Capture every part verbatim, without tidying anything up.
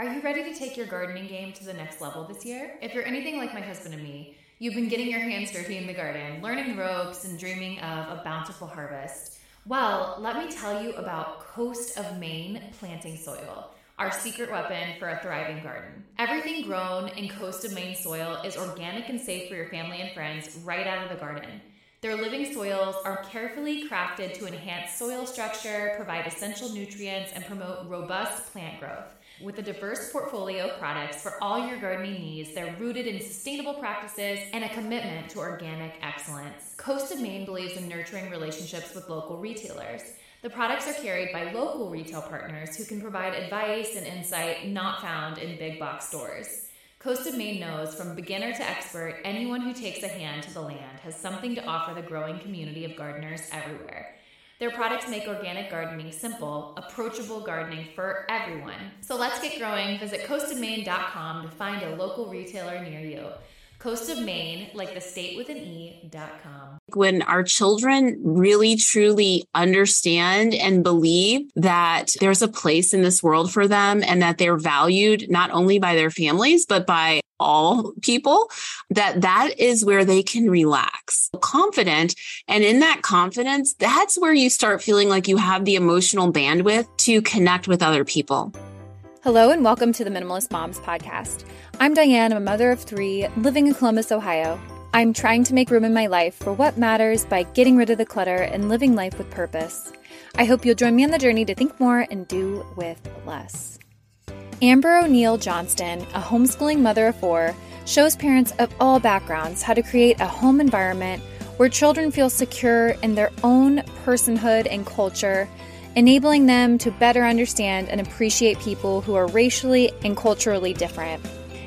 Are you ready to take your gardening game to the next level this year? If you're anything like my husband and me, you've been getting your hands dirty in the garden, learning the ropes and dreaming of a bountiful harvest. Well, let me tell you about Coast of Maine planting soil, our secret weapon for a thriving garden. Everything grown in Coast of Maine soil is organic and safe for your family and friends right out of the garden. Their living soils are carefully crafted to enhance soil structure, provide essential nutrients, and promote robust plant growth. With a diverse portfolio of products for all your gardening needs, they're rooted in sustainable practices and a commitment to organic excellence. Coast of Maine believes in nurturing relationships with local retailers. The products are carried by local retail partners who can provide advice and insight not found in big box stores. Coast of Maine knows from beginner to expert, anyone who takes a hand to the land has something to offer the growing community of gardeners everywhere. Their products make organic gardening simple, approachable gardening for everyone. So let's get growing. Visit coast of maine dot com to find a local retailer near you. Coast of Maine, like the state with an E, dot com. When our children really, truly understand and believe that there's a place in this world for them and that they're valued not only by their families, but by all people, that that is where they can relax, confident. And in that confidence, that's where you start feeling like you have the emotional bandwidth to connect with other people. Hello and welcome to the Minimalist Moms podcast. I'm Diane, I'm a mother of three, living in Columbus, Ohio. I'm trying to make room in my life for what matters by getting rid of the clutter and living life with purpose. I hope you'll join me on the journey to think more and do with less. Amber O'Neill Johnston, a homeschooling mother of four, shows parents of all backgrounds how to create a home environment where children feel secure in their own personhood and culture, enabling them to better understand and appreciate people who are racially and culturally different.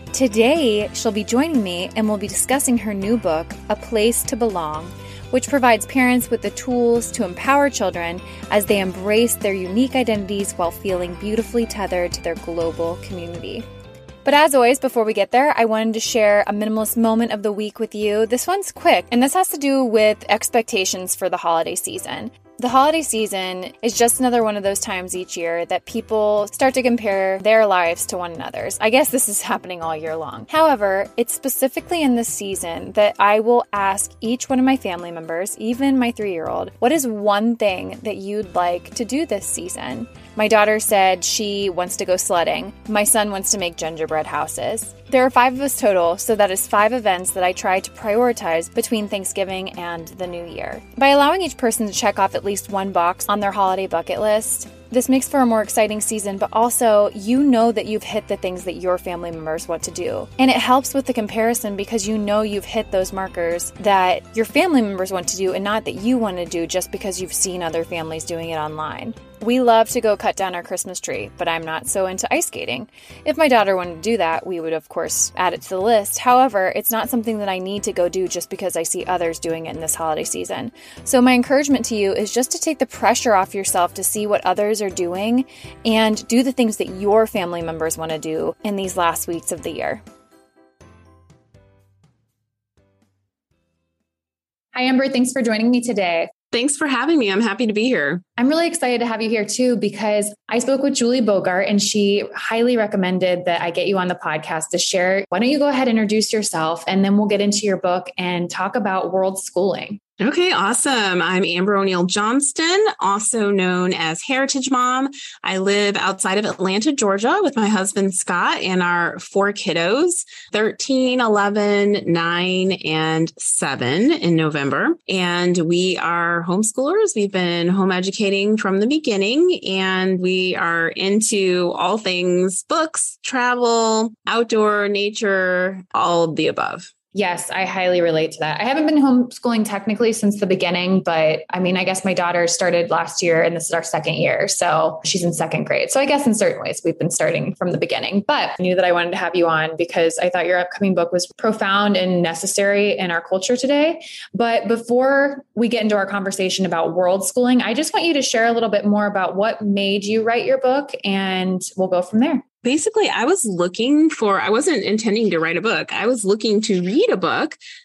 Today, she'll be joining me and we'll be discussing her new book, A Place to Belong, which provides parents with the tools to empower children as they embrace their unique identities while feeling beautifully tethered to their global community. But as always, before we get there, I wanted to share a minimalist moment of the week with you. This one's quick, and this has to do with expectations for the holiday season. The holiday season is just another one of those times each year that people start to compare their lives to one another's. I guess this is happening all year long. However, it's specifically in this season that I will ask each one of my family members, even my three-year-old, what is one thing that you'd like to do this season? My daughter said she wants to go sledding. My son wants to make gingerbread houses. There are five of us total, so that is five events that I try to prioritize between Thanksgiving and the New Year. By allowing each person to check off at least one box on their holiday bucket list, this makes for a more exciting season, but also you know that you've hit the things that your family members want to do. And it helps with the comparison because you know you've hit those markers that your family members want to do and not that you want to do just because you've seen other families doing it online. We love to go cut down our Christmas tree, but I'm not so into ice skating. If my daughter wanted to do that, we would of course add it to the list. However, it's not something that I need to go do just because I see others doing it in this holiday season. So my encouragement to you is just to take the pressure off yourself to see what others are doing and do the things that your family members want to do in these last weeks of the year. Hi, Amber. Thanks for joining me today. Thanks for having me. I'm happy to be here. I'm really excited to have you here too, because I spoke with Julie Bogart and she highly recommended that I get you on the podcast to share. Why don't you go ahead and introduce yourself and then we'll get into your book and talk about world schooling. Okay, awesome. I'm Amber O'Neill Johnston, also known as Heritage Mom. I live outside of Atlanta, Georgia with my husband, Scott, and our four kiddos, thirteen, eleven, nine, and seven in November. And we are homeschoolers. We've been home educating from the beginning, and we are into all things books, travel, outdoor, nature, all of the above. Yes, I highly relate to that. I haven't been homeschooling technically since the beginning, but I mean, I guess my daughter started last year and this is our second year. So she's in second grade. So I guess in certain ways we've been starting from the beginning, but I knew that I wanted to have you on because I thought your upcoming book was profound and necessary in our culture today. But before we get into our conversation about world schooling, I just want you to share a little bit more about what made you write your book and we'll go from there. Basically, I was looking for, I wasn't intending to write a book. I was looking to read a book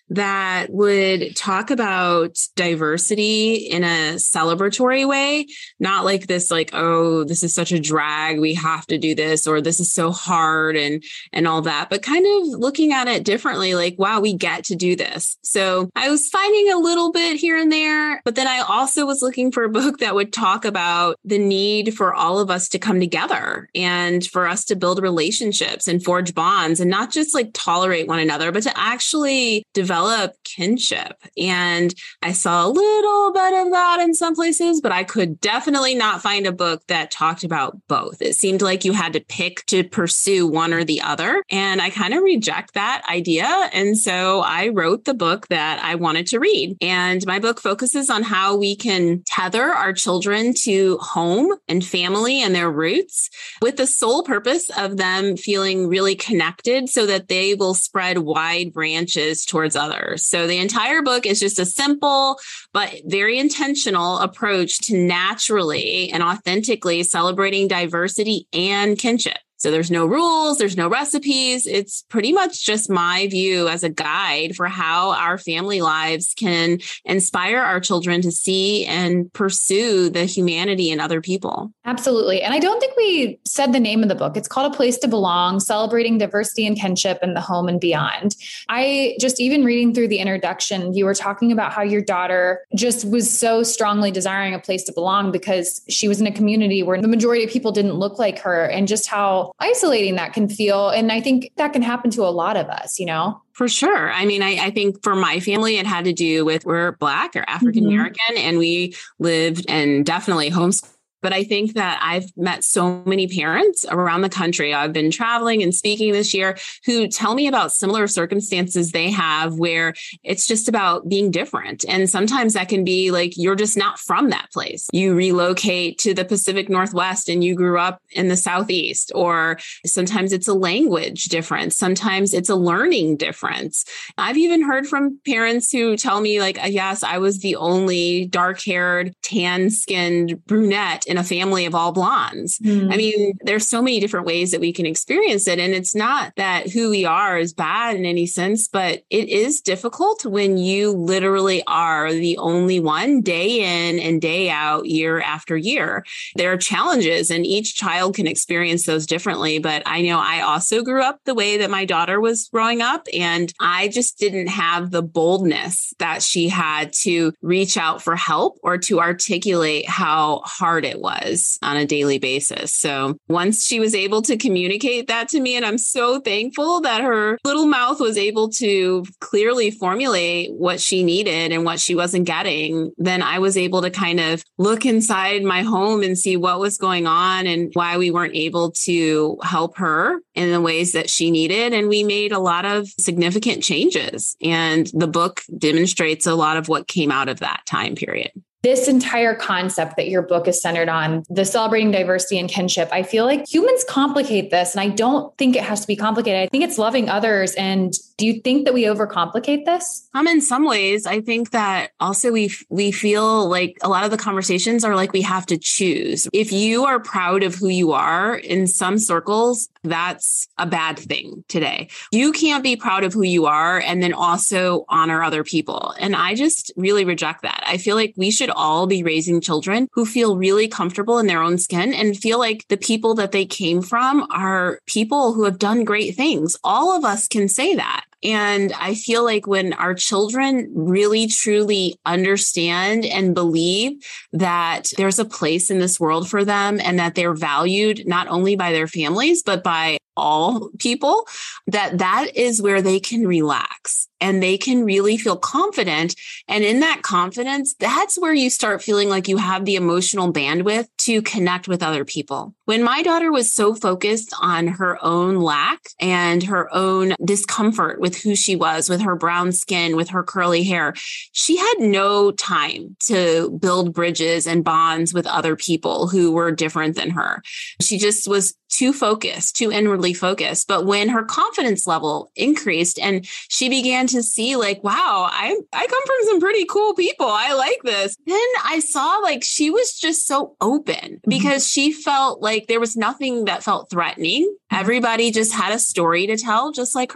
that would talk about diversity in a celebratory way, not like this, like, oh, this is such a drag, we have to do this, or this is so hard and, and all that, but kind of looking at it differently, like, wow, we get to do this. So I was finding a little bit here and there, but then I also was looking for a book that would talk about the need for all of us to come together and for us to build relationships and forge bonds and not just like tolerate one another, but to actually develop kinship. And I saw a little bit of that in some places, but I could definitely not find a book that talked about both. It seemed like you had to pick to pursue one or the other. And I kind of reject that idea. And so I wrote the book that I wanted to read. And my book focuses on how we can tether our children to home and family and their roots with the sole purpose of them feeling really connected so that they will spread wide branches towards others. So the entire book is just a simple but very intentional approach to naturally and authentically celebrating diversity and kinship. So there's no rules, there's no recipes. It's pretty much just my view as a guide for how our family lives can inspire our children to see and pursue the humanity in other people. Absolutely. And I don't think we said the name of the book. It's called A Place to Belong, Celebrating Diversity and Kinship in the Home and Beyond. I just, even reading through the introduction, you were talking about how your daughter just was so strongly desiring a place to belong because she was in a community where the majority of people didn't look like her, and just how isolating that can feel. And I think that can happen to a lot of us, you know? For sure. I mean, I, I think for my family, it had to do with we're Black or African American, mm-hmm. and we lived and definitely homeschooled. But I think that I've met so many parents around the country. I've been traveling and speaking this year who tell me about similar circumstances they have where it's just about being different. And sometimes that can be like, you're just not from that place. You relocate to the Pacific Northwest and you grew up in the Southeast, or sometimes it's a language difference. Sometimes it's a learning difference. I've even heard from parents who tell me like, yes, I was the only dark-haired, tan-skinned brunette in a family of all blondes. Mm. I mean, there's so many different ways that we can experience it. And it's not that who we are is bad in any sense, but it is difficult when you literally are the only one day in and day out, year after year. There are challenges and each child can experience those differently. But I know I also grew up the way that my daughter was growing up, and I just didn't have the boldness that she had to reach out for help or to articulate how hard it was on a daily basis. So once she was able to communicate that to me, and I'm so thankful that her little mouth was able to clearly formulate what she needed and what she wasn't getting, then I was able to kind of look inside my home and see what was going on and why we weren't able to help her in the ways that she needed. And we made a lot of significant changes. And the book demonstrates a lot of what came out of that time period. This entire concept that your book is centered on, the celebrating diversity and kinship, I feel like humans complicate this, and I don't think it has to be complicated. I think it's loving others. And do you think that we overcomplicate this? Um, in some ways, I think that also we we feel like a lot of the conversations are like we have to choose. If you are proud of who you are, in some circles, that's a bad thing today. You can't be proud of who you are and then also honor other people. And I just really reject that. I feel like we should all be raising children who feel really comfortable in their own skin and feel like the people that they came from are people who have done great things. All of us can say that. And I feel like when our children really, truly understand and believe that there's a place in this world for them and that they're valued not only by their families, but by all people, that that is where they can relax and they can really feel confident. And in that confidence, that's where you start feeling like you have the emotional bandwidth to connect with other people. When my daughter was so focused on her own lack and her own discomfort with who she was, with her brown skin, with her curly hair, she had no time to build bridges and bonds with other people who were different than her. She just was too focused, too inwardly focused. But when her confidence level increased and she began to see like, wow, I, I come from some pretty cool people. I like this. Then I saw like she was just so open because she felt like there was nothing that felt threatening. Everybody just had a story to tell, just like her.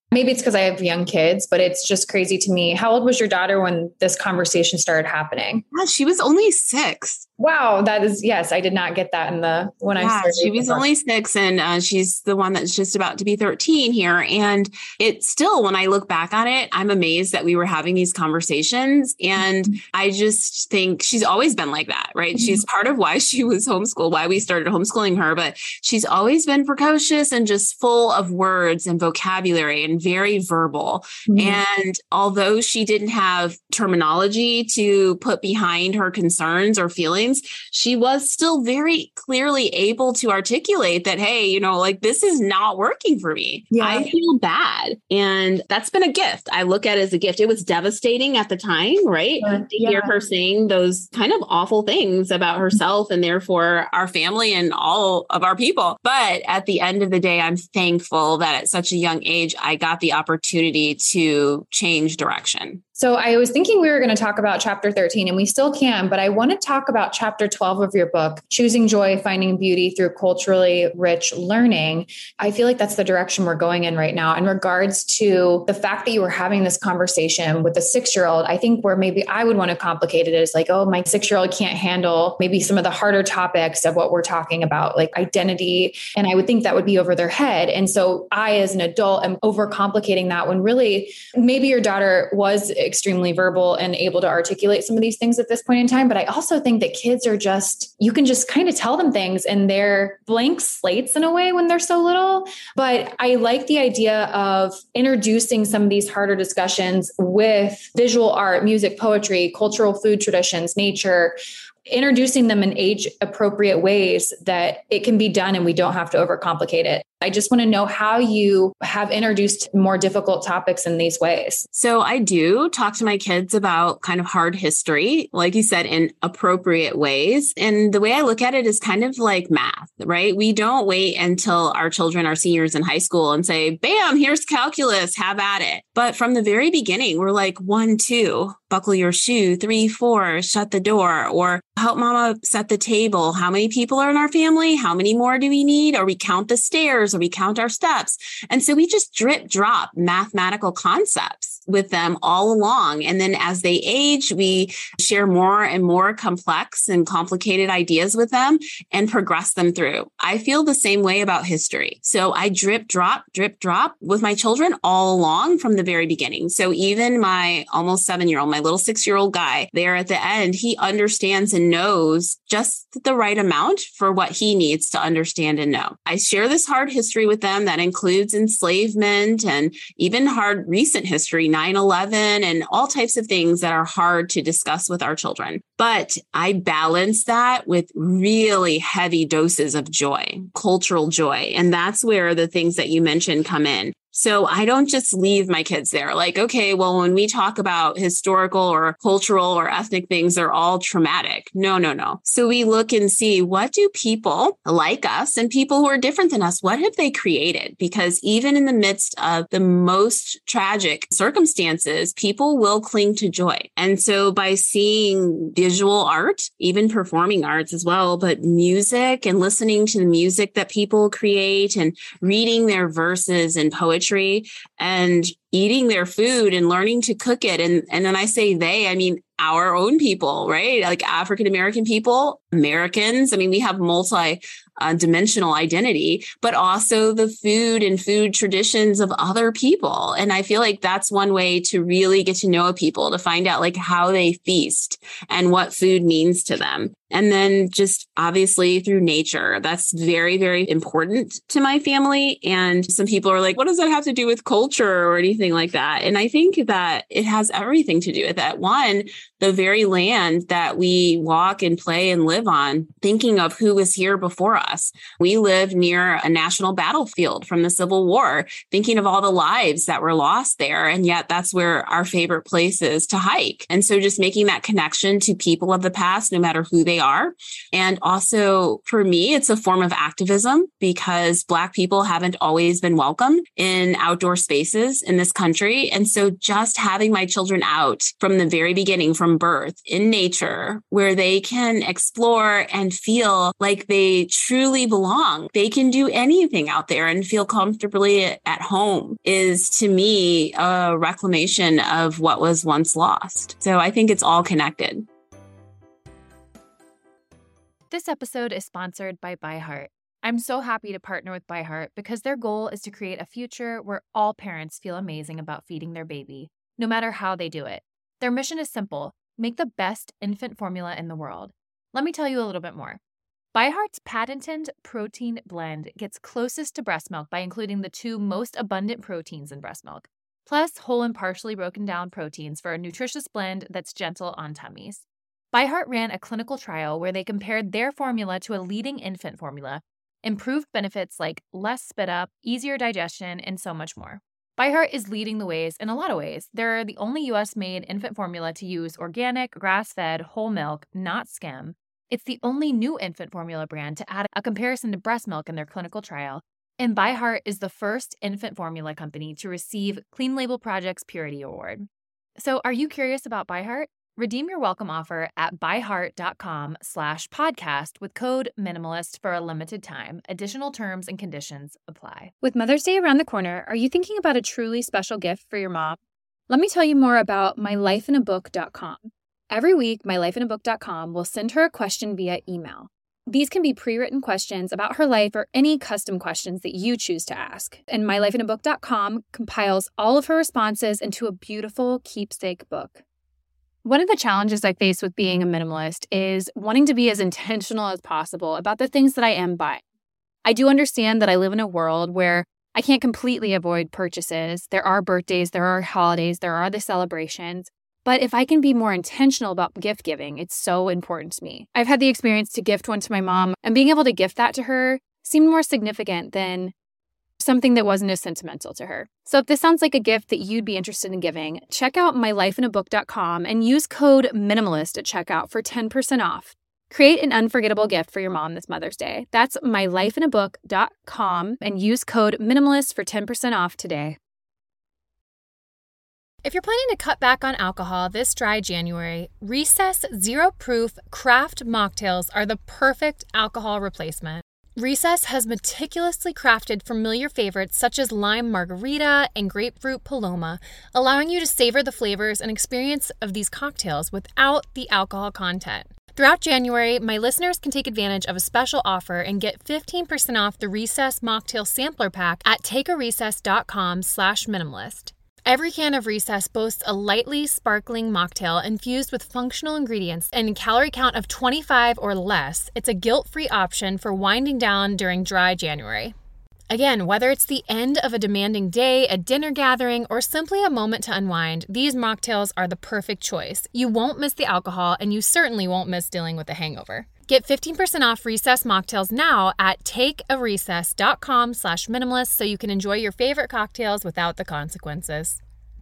Maybe it's because I have young kids, but it's just crazy to me. How old was your daughter when this conversation started happening? Yeah, she was only six. Wow. That is, yes, I did not get that in the, when yeah, I started. She was only six and uh, she's the one that's just about to be thirteen here. And it's still, when I look back on it, I'm amazed that we were having these conversations. And mm-hmm. I just think she's always been like that, right? Mm-hmm. She's part of why she was homeschooled, why we started homeschooling her, but she's always been precocious and just full of words and vocabulary and very verbal. Mm-hmm. And although she didn't have terminology to put behind her concerns or feelings, she was still very clearly able to articulate that, hey, you know, like this is not working for me. Yeah. I feel bad. And that's been a gift. I look at it as a gift. It was devastating at the time, right? Yeah. To hear her saying those kind of awful things about herself and therefore our family and all of our people. But at the end of the day, I'm thankful that at such a young age, I got the opportunity to change direction. So I was thinking we were going to talk about chapter thirteen, and we still can, but I want to talk about chapter twelve of your book, Choosing Joy, Finding Beauty Through Culturally Rich Learning. I feel like that's the direction we're going in right now. In regards to the fact that you were having this conversation with a six-year-old, I think where maybe I would want to complicate it is like, oh, my six-year-old can't handle maybe some of the harder topics of what we're talking about, like identity. And I would think that would be over their head. And so I, as an adult, am overcomplicating that when really maybe your daughter was extremely verbal and able to articulate some of these things at this point in time. But I also think that kids are just, you can just kind of tell them things and they're blank slates in a way when they're so little. But I like the idea of introducing some of these harder discussions with visual art, music, poetry, cultural food traditions, nature, introducing them in age appropriate ways that it can be done and we don't have to overcomplicate it. I just want to know how you have introduced more difficult topics in these ways. So I do talk to my kids about kind of hard history, like you said, in appropriate ways. And the way I look at it is kind of like math, right? We don't wait until our children are seniors in high school and say, bam, here's calculus, have at it. But from the very beginning, we're like one, two, buckle your shoe, three, four, shut the door, or help mama set the table. How many people are in our family? How many more do we need? Or we count the stairs, or we count our steps. And so we just drip drop mathematical concepts with them all along. And then as they age, we share more and more complex and complicated ideas with them and progress them through. I feel the same way about history. So I drip drop, drip drop with my children all along from the very beginning. So even my almost seven-year-old, my little six-year-old guy there at the end, he understands and knows just the right amount for what he needs to understand and know. I share this hard history with them that includes enslavement and even hard recent history, nine eleven, and all types of things that are hard to discuss with our children. But I balance that with really heavy doses of joy, cultural joy. And that's where the things that you mentioned come in. So I don't just leave my kids there like, okay, well, when we talk about historical or cultural or ethnic things, they're all traumatic. No, no, no. So we look and see, what do people like us and people who are different than us, what have they created? Because even in the midst of the most tragic circumstances, people will cling to joy. And so by seeing visual art, even performing arts as well, but music and listening to the music that people create and reading their verses and poetry, and eating their food and learning to cook it. And, and when I say they, I mean our own people, right? Like African-American people, Americans. I mean, we have multi uh, dimensional identity, but also the food and food traditions of other people. And I feel like that's one way to really get to know a people, to find out like how they feast and what food means to them. And then just obviously through nature, that's very, very important to my family. And some people are like, what does that have to do with culture or anything like that? And I think that it has everything to do with that. One, the very land that we walk and play and live on, thinking of who was here before us. We live near a national battlefield from the Civil War, thinking of all the lives that were lost there. And yet that's where our favorite place is to hike. And so just making that connection to people of the past, no matter who they are. And also for me, it's a form of activism because Black people haven't always been welcome in outdoor spaces in this country. And so just having my children out from the very beginning, from birth in nature, where they can explore and feel like they truly truly belong. They can do anything out there and feel comfortably at home is, to me, a reclamation of what was once lost. So I think it's all connected. This episode is sponsored by ByHeart. I'm so happy to partner with ByHeart because their goal is to create a future where all parents feel amazing about feeding their baby, no matter how they do it. Their mission is simple: make the best infant formula in the world. Let me tell you a little bit more. ByHeart's patented protein blend gets closest to breast milk by including the two most abundant proteins in breast milk, plus whole and partially broken down proteins for a nutritious blend that's gentle on tummies. ByHeart ran a clinical trial where they compared their formula to a leading infant formula, improved benefits like less spit up, easier digestion, and so much more. ByHeart is leading the ways in a lot of ways. They're the only U S-made infant formula to use organic, grass-fed, whole milk, not skim. It's the only new infant formula brand to add a comparison to breast milk in their clinical trial. And ByHeart is the first infant formula company to receive Clean Label Project's Purity Award. So are you curious about ByHeart? Redeem your welcome offer at byheart.com slash podcast with code minimalist for a limited time. Additional terms and conditions apply. With Mother's Day around the corner, are you thinking about a truly special gift for your mom? Let me tell you more about my life in a book dot com. Every week, my life in a book dot com will send her a question via email. These can be pre-written questions about her life or any custom questions that you choose to ask. And my life in a book dot com compiles all of her responses into a beautiful keepsake book. One of the challenges I face with being a minimalist is wanting to be as intentional as possible about the things that I am buying. I do understand that I live in a world where I can't completely avoid purchases. There are birthdays, there are holidays, there are the celebrations. But if I can be more intentional about gift giving, it's so important to me. I've had the experience to gift one to my mom, and being able to gift that to her seemed more significant than something that wasn't as sentimental to her. So if this sounds like a gift that you'd be interested in giving, check out my life in a book dot com and use code MINIMALIST at checkout for ten percent off. Create an unforgettable gift for your mom this Mother's Day. That's my life in a book dot com and use code MINIMALIST for ten percent off today. If you're planning to cut back on alcohol this dry January, Recess Zero Proof Craft Mocktails are the perfect alcohol replacement. Recess has meticulously crafted familiar favorites such as lime margarita and grapefruit paloma, allowing you to savor the flavors and experience of these cocktails without the alcohol content. Throughout January, my listeners can take advantage of a special offer and get fifteen percent off the Recess Mocktail Sampler Pack at takearecess.com slash minimalist. Every can of Recess boasts a lightly sparkling mocktail infused with functional ingredients and a calorie count of twenty-five or less. It's a guilt-free option for winding down during dry January. Again, whether it's the end of a demanding day, a dinner gathering, or simply a moment to unwind, these mocktails are the perfect choice. You won't miss the alcohol, and you certainly won't miss dealing with a hangover. Get fifteen percent off Recess mocktails now at takearecess.com slash minimalist so you can enjoy your favorite cocktails without the consequences.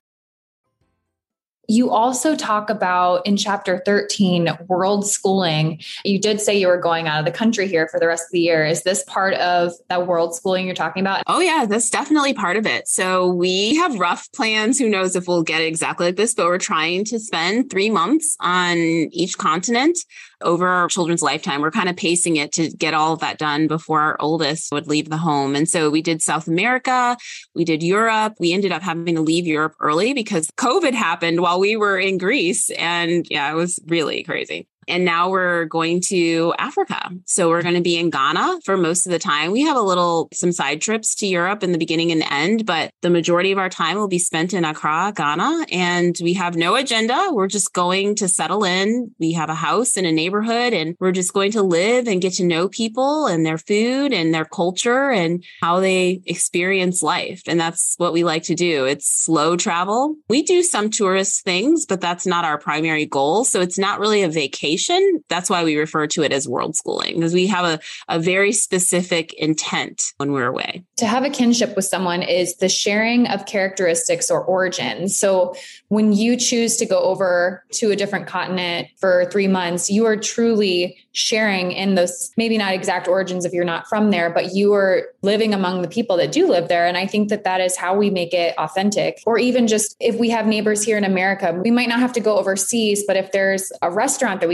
You also talk about in chapter thirteen, world schooling. You did say you were going out of the country here for the rest of the year. Is this part of that world schooling you're talking about? Oh yeah, that's definitely part of it. So we have rough plans. Who knows if we'll get it exactly like this, but we're trying to spend three months on each continent over our children's lifetime. We're kind of pacing it to get all of that done before our oldest would leave the home. And so we did South America, we did Europe. We ended up having to leave Europe early because COVID happened while we were in Greece. And yeah, it was really crazy. And now we're going to Africa. So we're going to be in Ghana for most of the time. We have a little, some side trips to Europe in the beginning and end, but the majority of our time will be spent in Accra, Ghana. And we have no agenda. We're just going to settle in. We have a house in a neighborhood and we're just going to live and get to know people and their food and their culture and how they experience life. And that's what we like to do. It's slow travel. We do some tourist things, but that's not our primary goal. So it's not really a vacation. That's why we refer to it as world schooling, because we have a, a very specific intent when we're away. To have a kinship with someone is the sharing of characteristics or origins. So when you choose to go over to a different continent for three months, you are truly sharing in those, maybe not exact origins if you're not from there, but you are living among the people that do live there. And I think that that is how we make it authentic. Or even just if we have neighbors here in America, we might not have to go overseas, but if there's a restaurant that we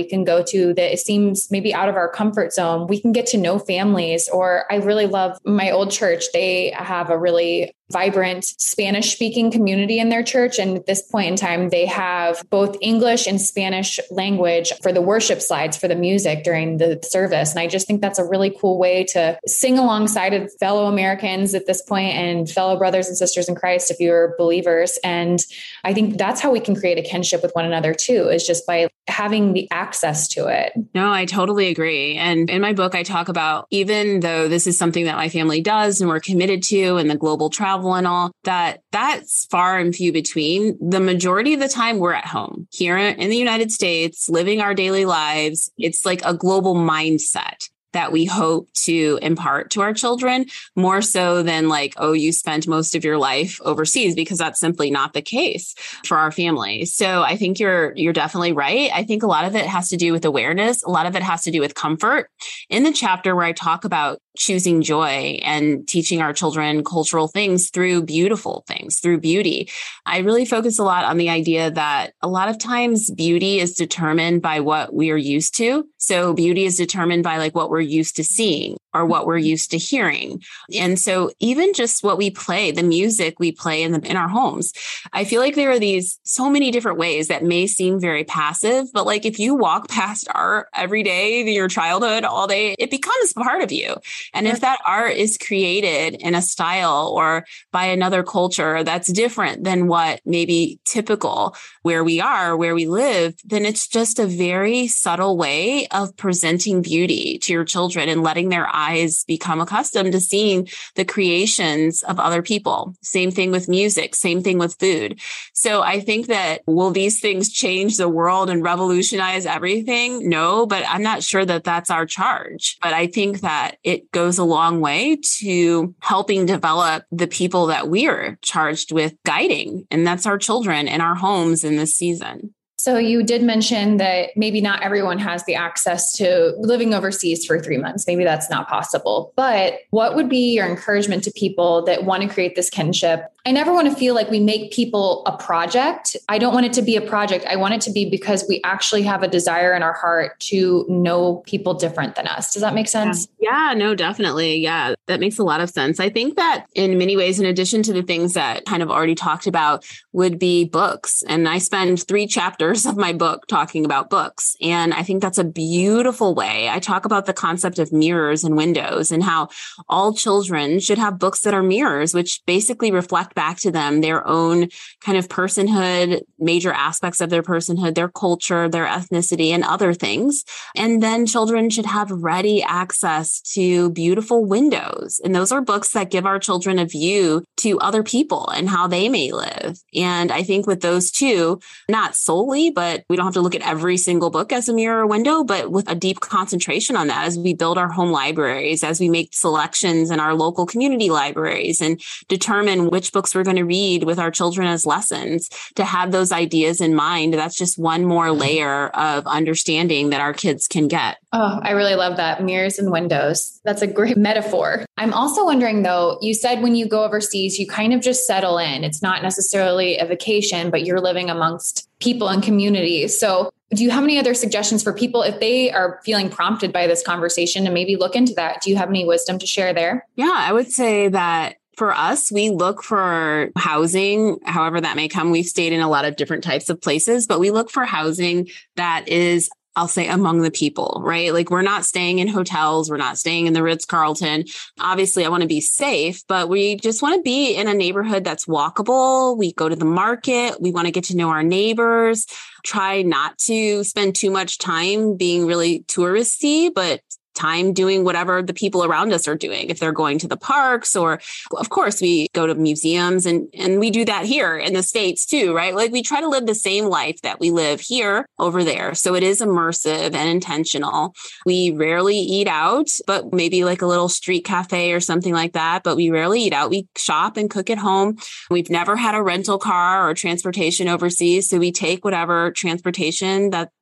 can go to that it seems maybe out of our comfort zone. We can get to know families. Or I really love my old church. They have a really vibrant Spanish speaking community in their church. And at this point in time, they have both English and Spanish language for the worship slides for the music during the service. And I just think that's a really cool way to sing alongside of fellow Americans at this point and fellow brothers and sisters in Christ, if you're believers. And I think that's how we can create a kinship with one another too, is just by having the access to it. No, I totally agree. And in my book, I talk about, even though this is something that my family does and we're committed to, and the global travel and all, that that's far and few between. The majority of the time we're at home here in the United States, living our daily lives. It's like a global mindset that we hope to impart to our children, more so than like, oh, you spent most of your life overseas, because that's simply not the case for our family. So I think you're you're definitely right. I think a lot of it has to do with awareness. A lot of it has to do with comfort. In the chapter where I talk about choosing joy and teaching our children cultural things through beautiful things, through beauty, I really focus a lot on the idea that a lot of times beauty is determined by what we are used to. So beauty is determined by like what we're used to seeing or what we're used to hearing. And so even just what we play, the music we play in the, in our homes, I feel like there are these so many different ways that may seem very passive, but like if you walk past art every day, your childhood all day, it becomes part of you. And if that art is created in a style or by another culture that's different than what maybe typical where we are, where we live, then it's just a very subtle way of presenting beauty to your children and letting their eyes become accustomed to seeing the creations of other people. Same thing with music, same thing with food. So I think that, will these things change the world and revolutionize everything? No, but I'm not sure that that's our charge. But I think that it goes a long way to helping develop the people that we are charged with guiding. And that's our children in our homes in this season. So you did mention that maybe not everyone has the access to living overseas for three months. Maybe that's not possible. But what would be your encouragement to people that want to create this kinship? I never want to feel like we make people a project. I don't want it to be a project. I want it to be because we actually have a desire in our heart to know people different than us. Does that make sense? Yeah, yeah no, definitely. Yeah, that makes a lot of sense. I think that in many ways, in addition to the things that kind of already talked about, would be books. And I spend three chapters of my book talking about books. And I think that's a beautiful way. I talk about the concept of mirrors and windows and how all children should have books that are mirrors, which basically reflect back to them their own kind of personhood, major aspects of their personhood, their culture, their ethnicity, and other things. And then children should have ready access to beautiful windows. And those are books that give our children a view to other people and how they may live. And I think with those two, not solely, but we don't have to look at every single book as a mirror or window, but with a deep concentration on that as we build our home libraries, as we make selections in our local community libraries and determine which books we're going to read with our children as lessons, to have those ideas in mind. That's just one more layer of understanding that our kids can get. Oh, I really love that. Mirrors and windows. That's a great metaphor. I'm also wondering though, you said when you go overseas, you kind of just settle in. It's not necessarily a vacation, but you're living amongst people and communities. So do you have any other suggestions for people if they are feeling prompted by this conversation and maybe look into that? Do you have any wisdom to share there? Yeah, I would say that for us, we look for housing, however that may come. We've stayed in a lot of different types of places, but we look for housing that is, I'll say, among the people, right? Like we're not staying in hotels. We're not staying in the Ritz-Carlton. Obviously, I want to be safe, but we just want to be in a neighborhood that's walkable. We go to the market. We want to get to know our neighbors, try not to spend too much time being really touristy, but time doing whatever the people around us are doing. If they're going to the parks, or of course we go to museums, and, and we do that here in the States too, right? Like we try to live the same life that we live here over there. So it is immersive and intentional. We rarely eat out, but maybe like a little street cafe or something like that. But we rarely eat out. We shop and cook at home. We've never had a rental car or transportation overseas. So we take whatever transportation that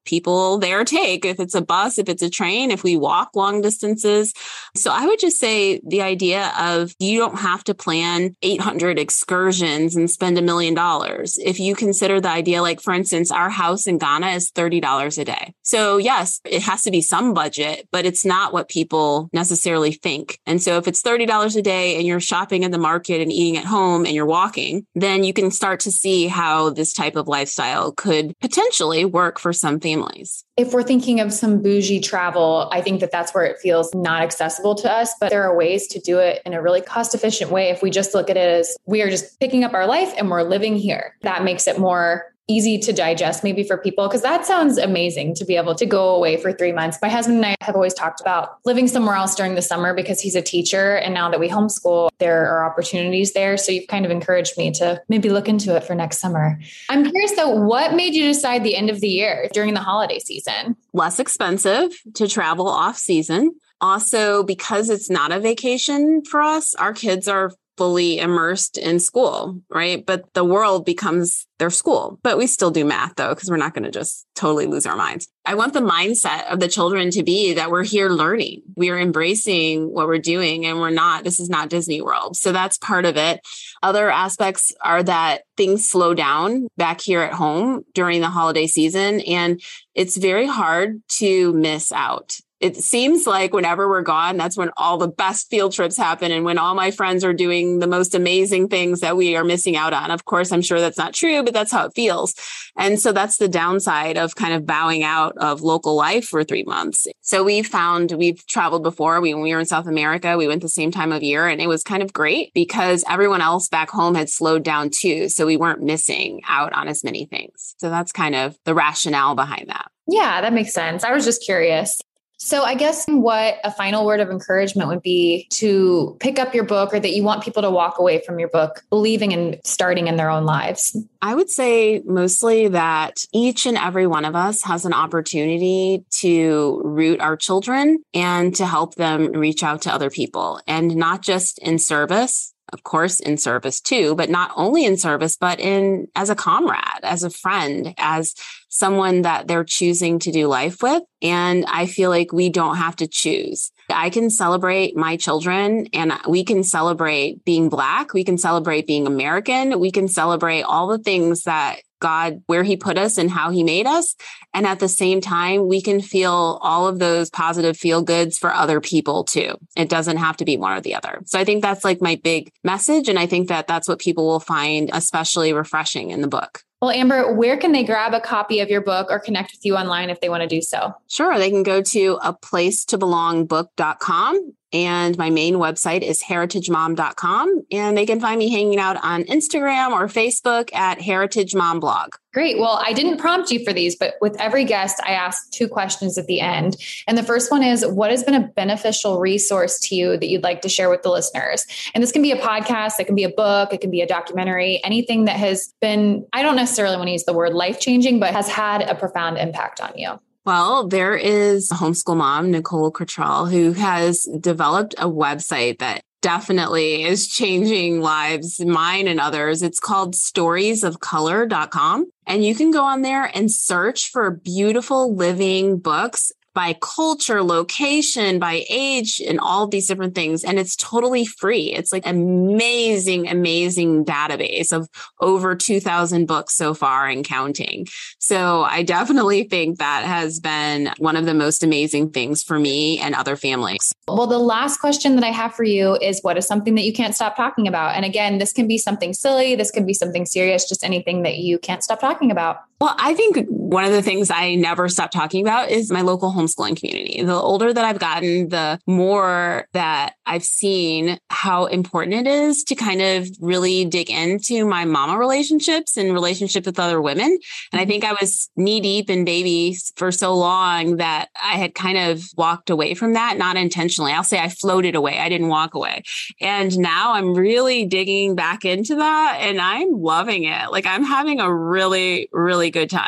people there take, if it's a bus, if it's a train, if we walk long distances. So I would just say the idea of you don't have to plan eight hundred excursions and spend a million dollars. If you consider the idea, like for instance, our house in Ghana is thirty dollars a day. So yes, it has to be some budget, but it's not what people necessarily think. And so if it's thirty dollars a day and you're shopping at the market and eating at home and you're walking, then you can start to see how this type of lifestyle could potentially work for some families. If we're thinking of some bougie travel, I think that that's where it feels not accessible to us, but there are ways to do it in a really cost efficient way. If we just look at it as we are just picking up our life and we're living here, that makes it more easy to digest maybe for people, because that sounds amazing to be able to go away for three months. My husband and I have always talked about living somewhere else during the summer because he's a teacher. And now that we homeschool, there are opportunities there. So you've kind of encouraged me to maybe look into it for next summer. I'm curious though, what made you decide the end of the year during the holiday season? Less expensive to travel off season. Also, because it's not a vacation for us, our kids are fully immersed in school, right? But the world becomes their school. But we still do math though, because we're not going to just totally lose our minds. I want the mindset of the children to be that we're here learning. We are embracing what we're doing and we're not, this is not Disney World. So that's part of it. Other aspects are that things slow down back here at home during the holiday season. And it's very hard to miss out. It seems like whenever we're gone, that's when all the best field trips happen and when all my friends are doing the most amazing things that we are missing out on. Of course, I'm sure that's not true, but that's how it feels. And so that's the downside of kind of bowing out of local life for three months. So we found we've traveled before. We, when we were in South America, we went the same time of year and it was kind of great because everyone else back home had slowed down too. So we weren't missing out on as many things. So that's kind of the rationale behind that. Yeah, that makes sense. I was just curious. So I guess what a final word of encouragement would be to pick up your book, or that you want people to walk away from your book believing in starting in their own lives? I would say mostly that each and every one of us has an opportunity to root our children and to help them reach out to other people, and not just in service. Of course, in service too, but not only in service, but in as a comrade, as a friend, as someone that they're choosing to do life with. And I feel like we don't have to choose. I can celebrate my children and we can celebrate being Black. We can celebrate being American. We can celebrate all the things that God, where he put us and how he made us. And at the same time, we can feel all of those positive feel goods for other people too. It doesn't have to be one or the other. So I think that's like my big message. And I think that that's what people will find especially refreshing in the book. Well, Amber, where can they grab a copy of your book or connect with you online if they want to do so? Sure. They can go to a place to belong book dot com. And my main website is heritage mom dot com. And they can find me hanging out on Instagram or Facebook at Heritage Mom Blog. Great. Well, I didn't prompt you for these, but with every guest, I ask two questions at the end. And the first one is, what has been a beneficial resource to you that you'd like to share with the listeners? And this can be a podcast, it can be a book, it can be a documentary, anything that has been, I don't necessarily want to use the word life-changing, but has had a profound impact on you. Well, there is a homeschool mom, Nicole Cottrell, who has developed a website that definitely is changing lives, mine and others. It's called stories of color dot com. And you can go on there and search for beautiful living books by culture, location, by age, and all of these different things. And it's totally free. It's like amazing, amazing database of over two thousand books so far and counting. So I definitely think that has been one of the most amazing things for me and other families. Well, the last question that I have for you is, what is something that you can't stop talking about? And again, this can be something silly. This can be something serious, just anything that you can't stop talking about. Well, I think one of the things I never stop talking about is my local homeschooling community. The older that I've gotten, the more that I've seen how important it is to kind of really dig into my mama relationships and relationships with other women. And I think I was knee deep in babies for so long that I had kind of walked away from that, not intentionally. I'll say I floated away. I didn't walk away. And now I'm really digging back into that and I'm loving it. Like I'm having a really, really good time. So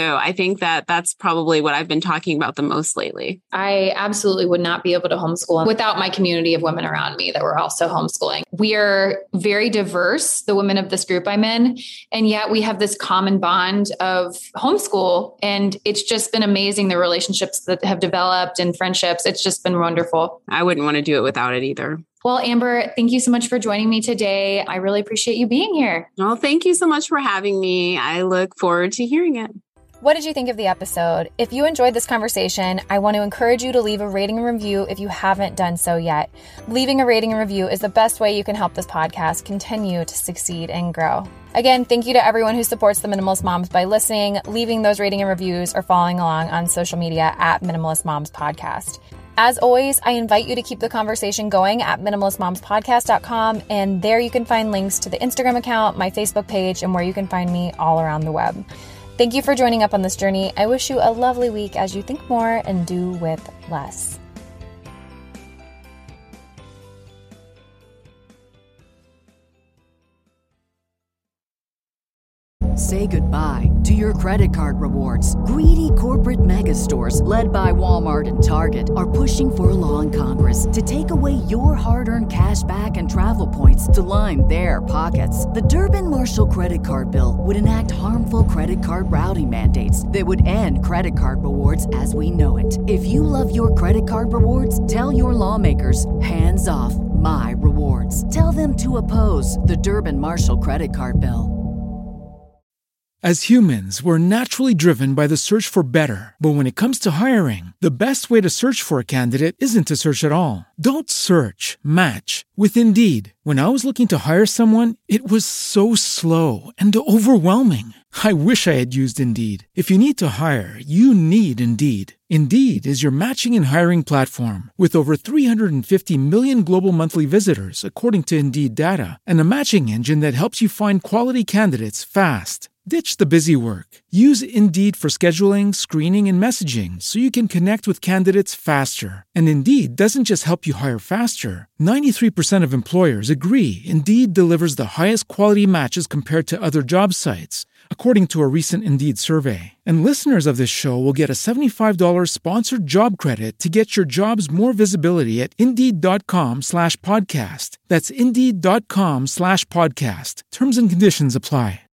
So I think that that's probably what I've been talking about the most lately. I absolutely would not be able to homeschool without my community of women around me that were also homeschooling. We are very diverse, the women of this group I'm in, and yet we have this common bond of homeschool. And it's just been amazing, the relationships that have developed and friendships. It's just been wonderful. I wouldn't want to do it without it either. Well, Amber, thank you so much for joining me today. I really appreciate you being here. Well, thank you so much for having me. I look forward to hearing it. What did you think of the episode? If you enjoyed this conversation, I want to encourage you to leave a rating and review if you haven't done so yet. Leaving a rating and review is the best way you can help this podcast continue to succeed and grow. Again, thank you to everyone who supports the Minimalist Moms by listening, leaving those rating and reviews, or following along on social media at Minimalist Moms Podcast. As always, I invite you to keep the conversation going at minimalist moms podcast dot com, and there you can find links to the Instagram account, my Facebook page, and where you can find me all around the web. Thank you for joining up on this journey. I wish you a lovely week as you think more and do with less. Say goodbye to your credit card rewards. Greedy corporate mega stores, led by Walmart and Target, are pushing for a law in Congress to take away your hard-earned cash back and travel points to line their pockets. The Durbin-Marshall credit card bill would enact harmful credit card routing mandates that would end credit card rewards as we know it. If you love your credit card rewards, tell your lawmakers, hands off my rewards. Tell them to oppose the Durbin-Marshall credit card bill. As humans, we're naturally driven by the search for better. But when it comes to hiring, the best way to search for a candidate isn't to search at all. Don't search, match with Indeed. When I was looking to hire someone, it was so slow and overwhelming. I wish I had used Indeed. If you need to hire, you need Indeed. Indeed is your matching and hiring platform with over three hundred fifty million global monthly visitors, according to Indeed data, and a matching engine that helps you find quality candidates fast. Ditch the busy work. Use Indeed for scheduling, screening, and messaging so you can connect with candidates faster. And Indeed doesn't just help you hire faster. ninety-three percent of employers agree Indeed delivers the highest quality matches compared to other job sites, according to a recent Indeed survey. And listeners of this show will get a seventy-five dollars sponsored job credit to get your jobs more visibility at Indeed.com slash podcast. That's Indeed.com slash podcast. Terms and conditions apply.